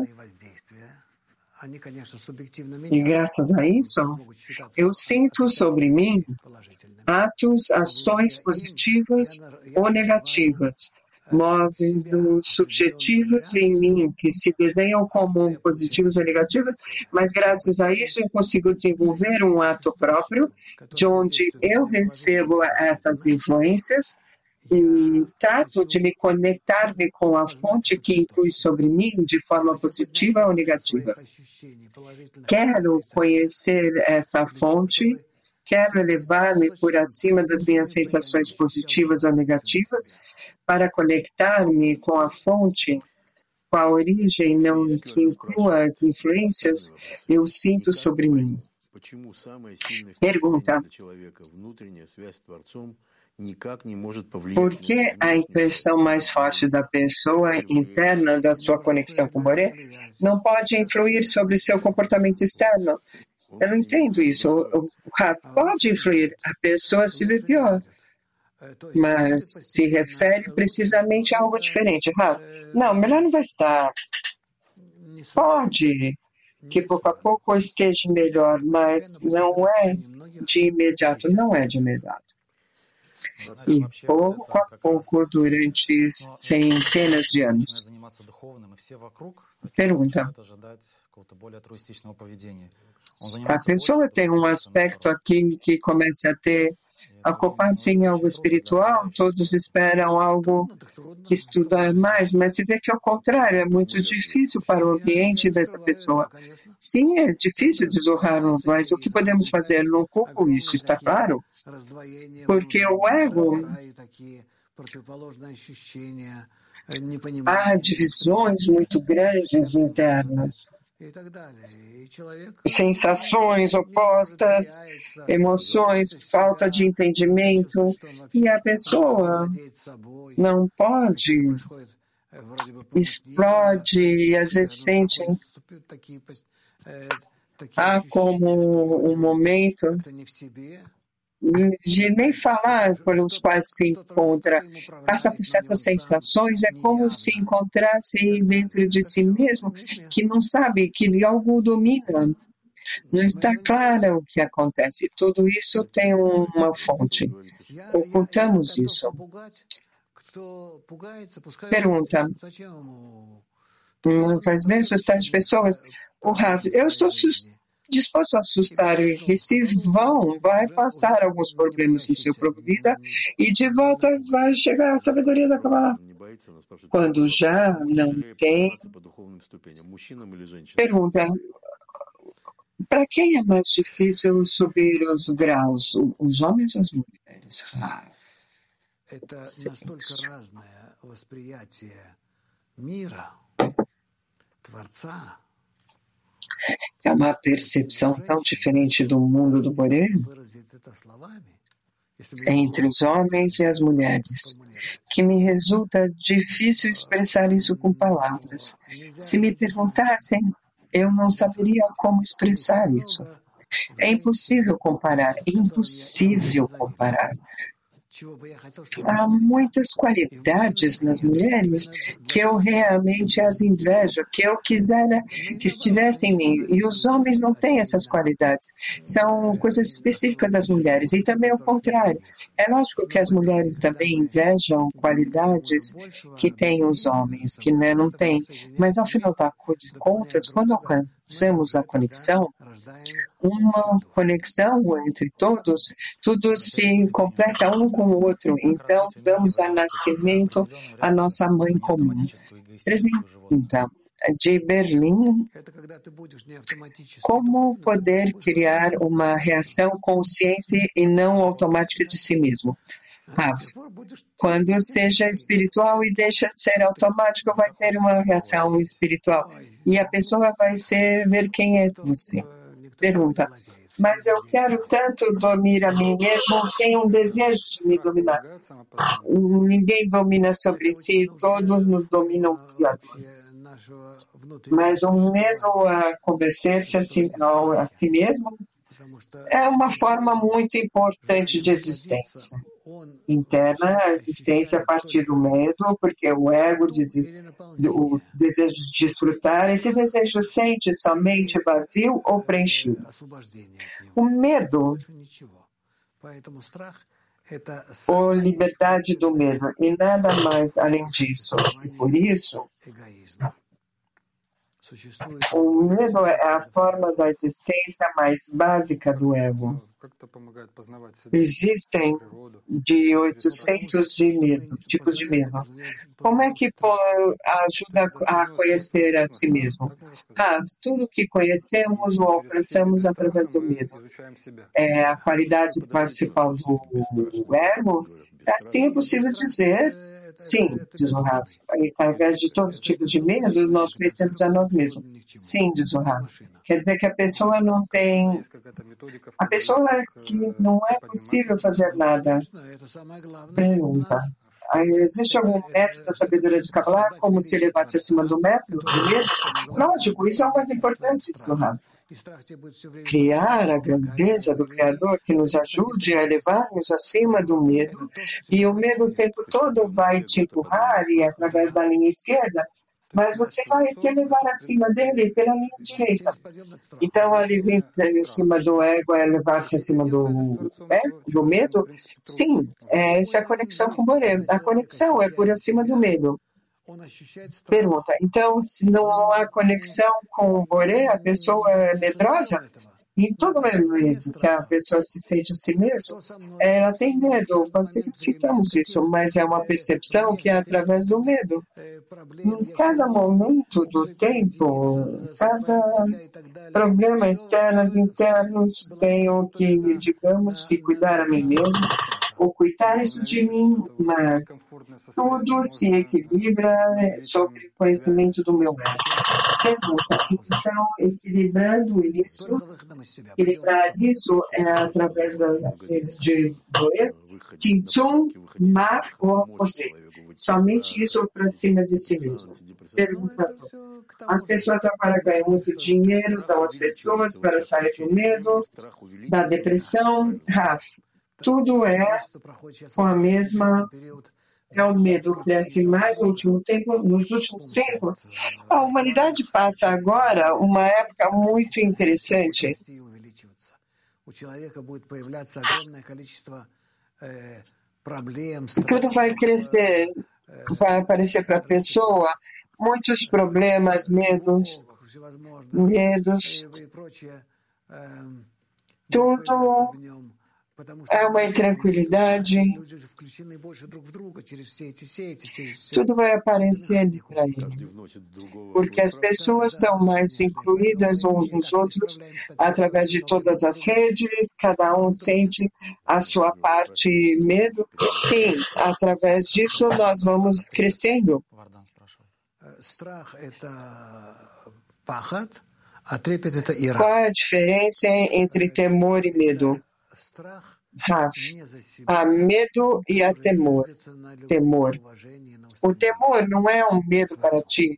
E graças a isso, eu sinto sobre mim atos, ações positivas ou negativas, móveis subjetivos em mim, que se desenham como positivos ou negativos, mas graças a isso eu consigo desenvolver um ato próprio, de onde eu recebo essas influências e trato de me conectar-me com a fonte que influi sobre mim de forma positiva ou negativa. Quero conhecer essa fonte, quero elevar-me por acima das minhas sensações positivas ou negativas para conectar-me com a fonte, com a origem não que inclua influências, eu sinto sobre mim. Pergunta: por que a impressão mais forte da pessoa interna da sua conexão com o Boré não pode influir sobre seu comportamento externo? Eu não entendo isso. O Rav pode influir, a pessoa se vê pior, mas se refere precisamente a algo diferente. Rav, não, melhor não vai estar. Pode que pouco a pouco esteja melhor, mas não é de imediato, não é de imediato. E pouco a pouco, durante centenas de anos. Pergunta: a pessoa tem um aspecto aqui que começa a ter, a ocupar-se em algo espiritual, todos esperam algo que estuda mais, mas se vê que ao contrário, é muito difícil para o ambiente dessa pessoa. Sim, é difícil desonrar, mas o que podemos fazer? Não culpo isso, está claro? Porque o ego, há divisões muito grandes internas, sensações opostas, emoções, falta de entendimento, e a pessoa não pode, explode, e às vezes sente, há como um momento de nem falar por os quais se encontra, passa por certas sensações, é como se encontrasse dentro de si mesmo, que não sabe, que algo domina, não está claro o que acontece. Tudo isso tem uma fonte, ocultamos isso. Pergunta: não faz bem assustar as pessoas? O Rav, eu estou disposto a assustar, e se vão, vai passar alguns problemas no seu vida e de volta vai chegar a sabedoria da Kabbalah. Quando já não tem. Pergunta: para quem é mais difícil subir os graus, os homens ou as mulheres? Ah, é uma percepção tão diferente do mundo do Boré entre os homens e as mulheres, que me resulta difícil expressar isso com palavras. Se me perguntassem, eu não saberia como expressar isso. É impossível comparar, é impossível comparar. Há muitas qualidades nas mulheres que eu realmente as invejo, que eu quisera que estivessem em mim. E os homens não têm essas qualidades. São coisas específicas das mulheres. E também o contrário. É lógico que as mulheres também invejam qualidades que têm os homens, que né, não têm. Mas ao final de contas, quando alcançamos a conexão, uma conexão entre todos, tudo se completa um com o outro. Então, damos a nascimento à nossa mãe comum. Pergunta de Berlim: como poder criar uma reação consciente e não automática de si mesmo? Ah, quando seja espiritual e deixa de ser automático, vai ter uma reação espiritual. E a pessoa vai ser, ver quem é você. Pergunta: mas eu quero tanto domir a mim mesmo, tenho um desejo de me dominar. Ninguém domina sobre si, todos nos dominam o Criador. Mas o medo a convencer-se a si, a si mesmo é uma forma muito importante de existência. Interna, a existência a partir do medo, porque o ego, de, de, o desejo de desfrutar, esse desejo sente somente vazio ou preenchido. O medo, ou liberdade do medo, e nada mais além disso. E por isso, o medo é a forma da existência mais básica do ego. Existem de oitocentos de medo, tipos de medo. Como é que ajuda a conhecer a si mesmo? Ah, tudo que conhecemos ou alcançamos através do medo. É a qualidade principal do ego? Assim é possível dizer. Sim, diz o Rav. Através de todo tipo de medo, nós conhecemos a nós mesmos. Sim, diz o Rav. Quer dizer que a pessoa não tem... A pessoa que não é possível fazer nada. Pergunta. Existe algum método da sabedoria de Kabbalah como se elevar-se acima do método? Do medo? Lógico, isso é o mais importante, diz o Rav. Criar a grandeza do Criador que nos ajude a elevar-nos acima do medo, e o medo o tempo todo vai te empurrar e através da linha esquerda, mas você vai se elevar acima dele pela linha direita. Então, ali em cima do ego é elevar-se acima do, ego, do medo? Sim, essa é a conexão com o Boré. A conexão é por acima do medo. Pergunta, então, se não há conexão com o Boré, a pessoa é medrosa? Em todo momento que a pessoa se sente a si mesma, ela tem medo, nós citamos isso, mas é uma percepção que é através do medo. Em cada momento do tempo, cada problema externo, internos, tenho que, digamos, que cuidar a mim mesmo, ou cuidar isso de mim, mas tudo se equilibra sobre o conhecimento do meu ego. Pergunta, então, equilibrando isso, equilibrar isso é através da de Boer, Tzimtzum, Mar ou você. Somente isso para cima de si mesmo. Pergunta, as pessoas agora ganham muito dinheiro, dão às pessoas para sair do medo, da depressão, Rafa. Tudo é com a mesma, é o medo cresce mais no último tempo, nos últimos tempos. A humanidade passa agora uma época muito interessante. Tudo vai crescer, vai aparecer para a pessoa muitos problemas, medos, medos, tudo é uma intranquilidade, tudo vai aparecendo para ele, porque as pessoas estão mais incluídas uns nos outros através de todas as redes, cada um sente a sua parte medo. Sim, através disso nós vamos crescendo. Qual é a diferença entre temor e medo? Rav, há medo e há temor. Temor. O temor não é um medo para ti.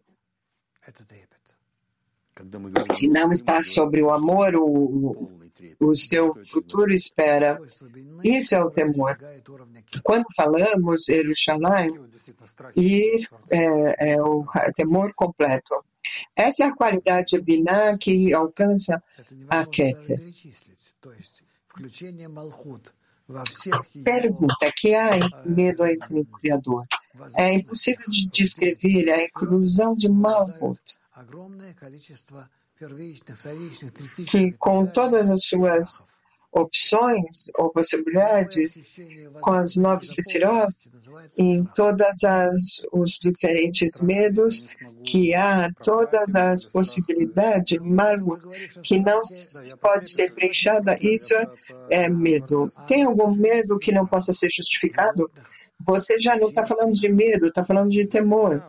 Se não está sobre o amor, o, o seu futuro espera. Isso é o temor. Quando falamos Yerushalayim, ir é, é o temor completo. Essa é a qualidade de Binah que alcança a Keter. Pergunta, que há medo entre o Criador? É impossível de descrever a inclusão de Malchut, que com todas as suas opções ou possibilidades, com as nove sefirot, em todas as os diferentes medos que há, todas as possibilidades, Malchut, que não pode ser preenchida, isso é medo. Tem algum medo que não possa ser justificado? Você já não está falando de medo, está falando de temor.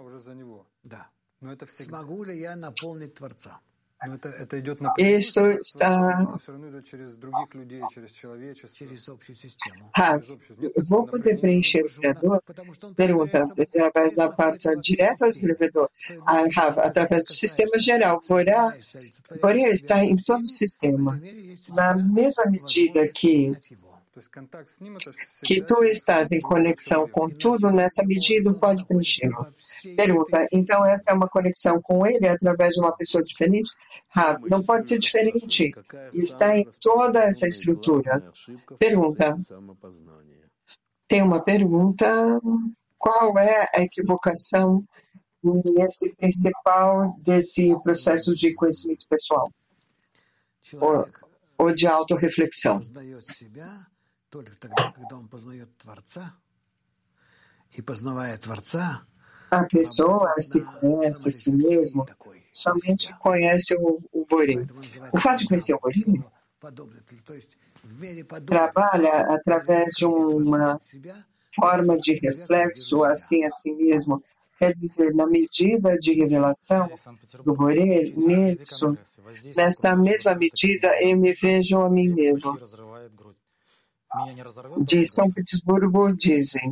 Isto está... Ah, vou poder preencher o Criador? Pergunta, através da parte direta do Criador? Ah, através do sistema geral. Porém, está em todo o sistema. Na mesma medida que que tu estás em conexão com tudo, nessa medida pode preenchê-lo. Pergunta, então essa é uma conexão com ele através de uma pessoa diferente? Ah, não pode ser diferente. Está em toda essa estrutura. Pergunta, tem uma pergunta, qual é a equivocação nesse principal desse processo de conhecimento pessoal? Ou, ou de autorreflexão? A pessoa se conhece a si mesmo, somente conhece o, o Boré. O fato de conhecer o Boré trabalha através de uma forma de reflexo assim a si mesmo. Quer dizer, na medida de revelação do Boré, nisso, nessa mesma medida, eu me vejo a mim mesmo. De São Petersburgo dizem,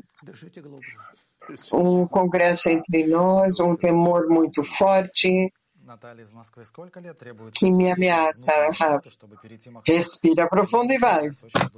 um congresso entre nós, um temor muito forte que me ameaça. Respira profundo e vai.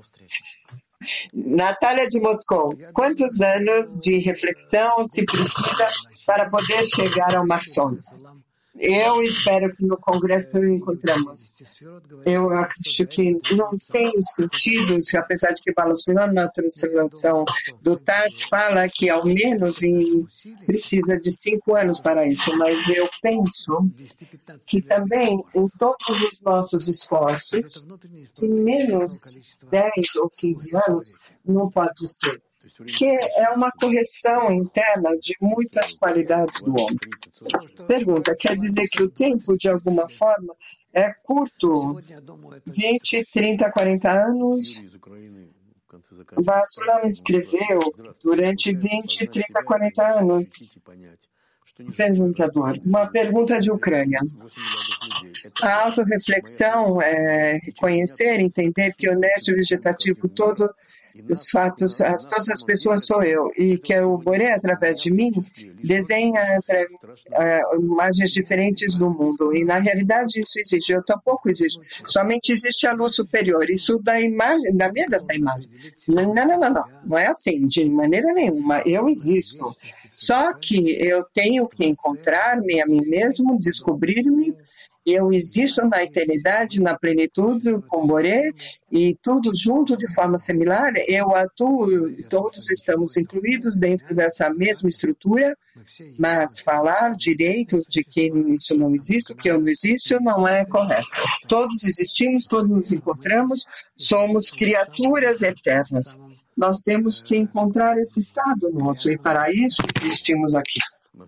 Natália de Moscou, quantos anos de reflexão se precisa para poder chegar ao maçom? Eu espero que no Congresso encontramos. Eu acredito que não tem sentido, apesar de que Balasulam, na translação do T A S, fala que ao menos em, precisa de cinco anos para isso, mas eu penso que também em todos os nossos esforços, que menos dez ou quinze anos não pode ser. Que é uma correção interna de muitas qualidades do homem. Pergunta, quer dizer que o tempo, de alguma forma, é curto? vinte, trinta, quarenta anos? Balasulam escreveu durante vinte, trinta, quarenta anos. Perguntador, uma pergunta de Ucrânia. A autorreflexão é reconhecer, entender que o neste vegetativo todo os fatos, as, todas as pessoas sou eu, e que o Boré, através de mim, desenha uh, imagens diferentes do mundo. E, na realidade, isso existe. Eu tampouco existo. Somente existe a luz superior. Isso dá imagem, dá medo dessa imagem. Não, não, não, não. Não é assim, de maneira nenhuma. Eu existo. Só que eu tenho que encontrar-me a mim mesmo, descobrir-me. Eu existo na eternidade, na plenitude, com Boré, e tudo junto de forma similar. Eu atuo, todos estamos incluídos dentro dessa mesma estrutura, mas falar direito de que isso não existe, que eu não existo, não é correto. Todos existimos, todos nos encontramos, somos criaturas eternas. Nós temos que encontrar esse estado nosso, e para isso existimos aqui.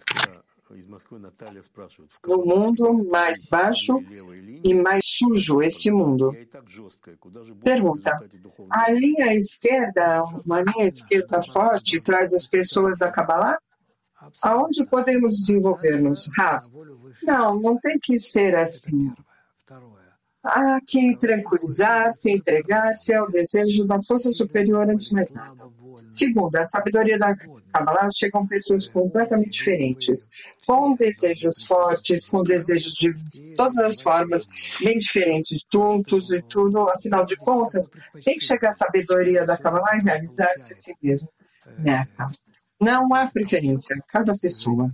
No mundo mais baixo e mais sujo, esse mundo. Pergunta, a linha esquerda, uma linha esquerda forte, traz as pessoas a Kabbalah? Aonde podemos desenvolver-nos? Rav? Não, não tem que ser assim. Há que tranquilizar-se, entregar-se ao desejo da força superior antes de mais nada. Segundo, a sabedoria da Kabbalah chegam pessoas completamente diferentes, com desejos fortes, com desejos de todas as formas, bem diferentes, juntos e tudo. Afinal de contas, tem que chegar a sabedoria da Kabbalah e realizar-se a si mesmo nessa. Não há preferência, cada pessoa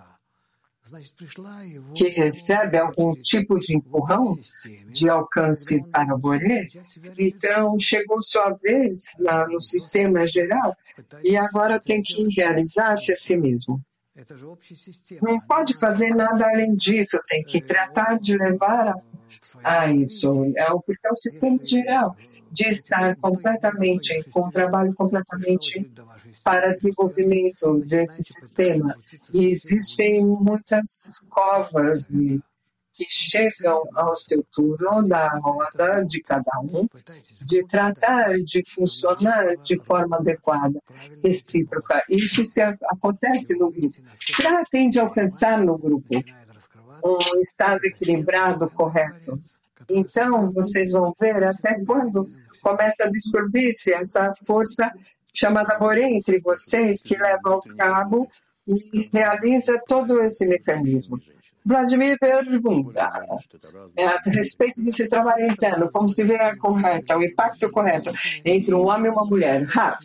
que recebe algum tipo de empurrão de alcance para o Boré, então chegou sua vez na, no sistema geral e agora tem que realizar-se a si mesmo. Não pode fazer nada além disso, tem que tratar de levar a, a isso, é, porque é o sistema geral de estar completamente, com um trabalho completamente para desenvolvimento desse sistema. E existem muitas covas de, que chegam ao seu turno da roda de cada um, de tratar de funcionar de forma adequada, recíproca. Isso se acontece no grupo. Tratem de alcançar no grupo um estado equilibrado, correto. Então, vocês vão ver até quando começa a descobrir-se essa força chamada Boré entre vocês, que leva ao cabo e realiza todo esse mecanismo. Vladimir pergunta a respeito desse trabalho interno, como se vê a correta, o impacto correto entre um homem e uma mulher. Ha.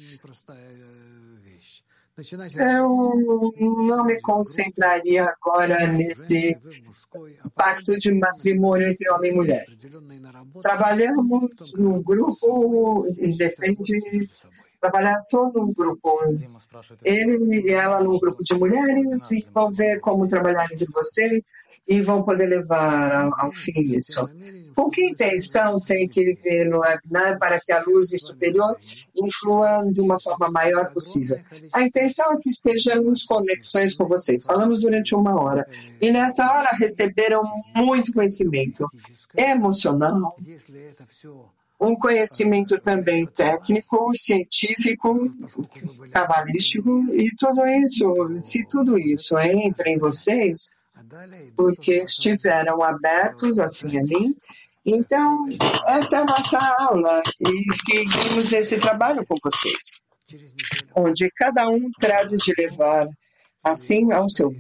Eu não me concentraria agora nesse pacto de matrimônio entre homem e mulher. Trabalhamos no grupo, independe, trabalhar todo um grupo. Ele e ela num grupo de mulheres e vão ver como trabalhar entre vocês e vão poder levar ao, ao fim isso. Com que intenção tem que viver no webinar para que a luz superior influa de uma forma maior possível? A intenção é que estejamos conexões com vocês. Falamos durante uma hora. E nessa hora receberam muito conhecimento emocional. um conhecimento também técnico, científico, cabalístico, e tudo isso, se tudo isso entra em vocês, porque estiveram abertos assim a mim, então essa é a nossa aula e seguimos esse trabalho com vocês, onde cada um trata de levar assim ao seu.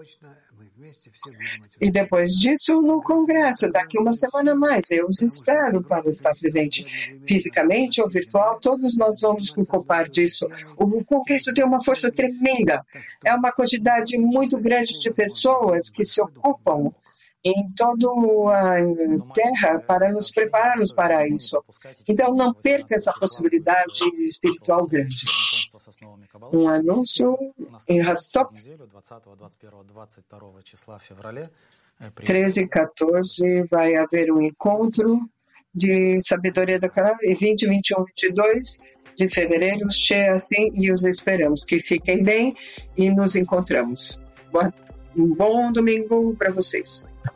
E depois disso, no Congresso, daqui uma semana a mais, eu os espero para estar presente fisicamente ou virtual, todos nós vamos nos ocupar disso. O Congresso tem uma força tremenda, é uma quantidade muito grande de pessoas que se ocupam em toda a terra para nos prepararmos para isso. Então, não perca essa possibilidade espiritual grande. Um anúncio em Rostov, treze e quatorze, vai haver um encontro de sabedoria da Torá, e vinte, vinte e um, vinte e dois de fevereiro, cheia assim, e os esperamos. Que fiquem bem e nos encontramos. Um bom domingo para vocês.